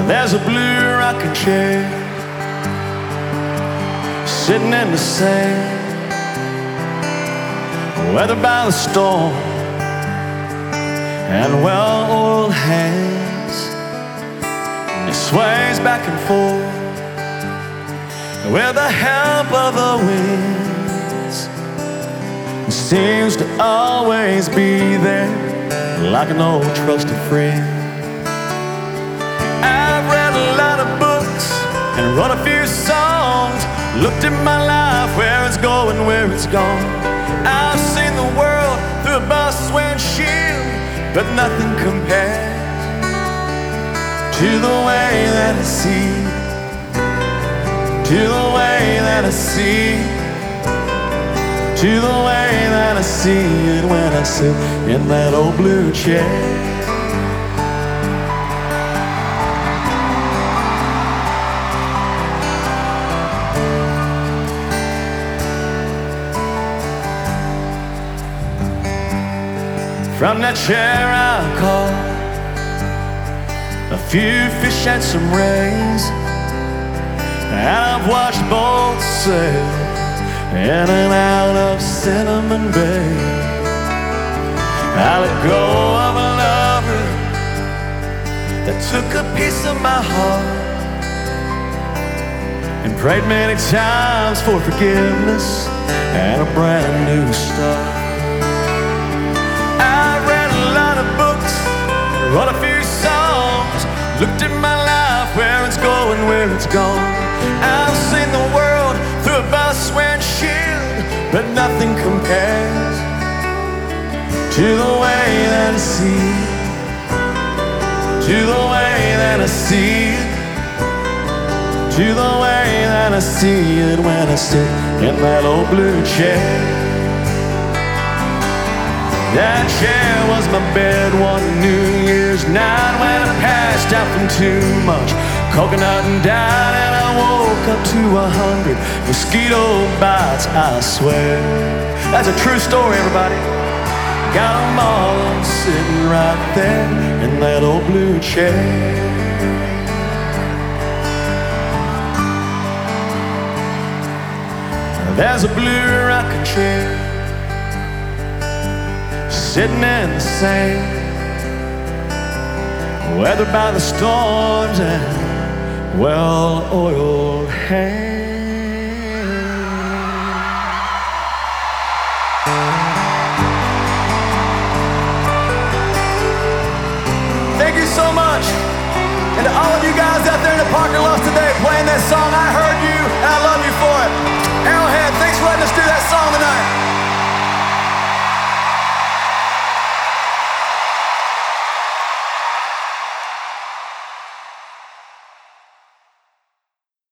There's a blue rocking chair sitting in the sand, weathered by the storm and well-oiled hands. It sways back and forth with the help of the winds. It seems to always be there like an old trusted friend. I've read a lot of books and wrote a few songs, looked at my life, where it's going, where it's gone. I've seen the world through a bus windshield, but nothing compares to the way that I see, to the way that I see, to the way that I see it when I sit in that old blue chair. From that chair I caught a few fish and some rays, and I've watched boats sail in and out of Cinnamon Bay. I let go of a lover that took a piece of my heart, and prayed many times for forgiveness and a brand new start. Wrote a few songs, looked at my life, where it's going, where it's gone. I've seen the world through a bus windshield, but nothing compares to the way that I see it, to the way that I see it, to the way that I see it when I sit in that old blue chair. That chair was my bed one New Year's night when I passed out from too much coconut and died, and I woke up to 100 mosquito bites, I swear. That's a true story, everybody. Got them all sitting right there in that old blue chair. There's a blue rocking chair sitting in the sand, weathered by the storms and well-oiled hands. Thank you so much. And to all of you guys out there in the parking lots today playing that song I heard